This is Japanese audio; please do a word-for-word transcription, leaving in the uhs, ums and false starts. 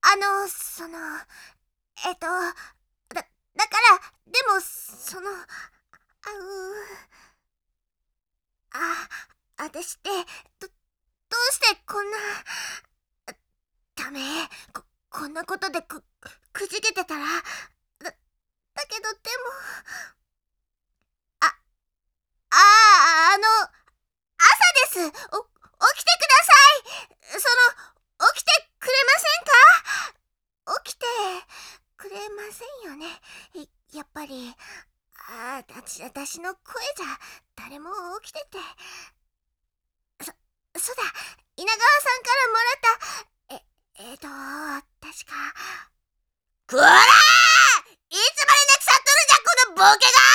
あの、その、えっと、だ、だから、でも、その、あ、うあ、あたしって、ど、どうしてこんな、ダメ、こ、こんなことでく、くじけてたら、だ、だけどでも、あ、ああ、あの、朝です。お、起きてください。その、起きてくれませんか？起きてくれませんよね。やっぱり、あたし、あたしの声じゃ誰も起きてて。そ、そうだ、稲川さんからもらった、え、えーと、確か。こらー！いつまで泣き去っとるんじゃ、このボケが！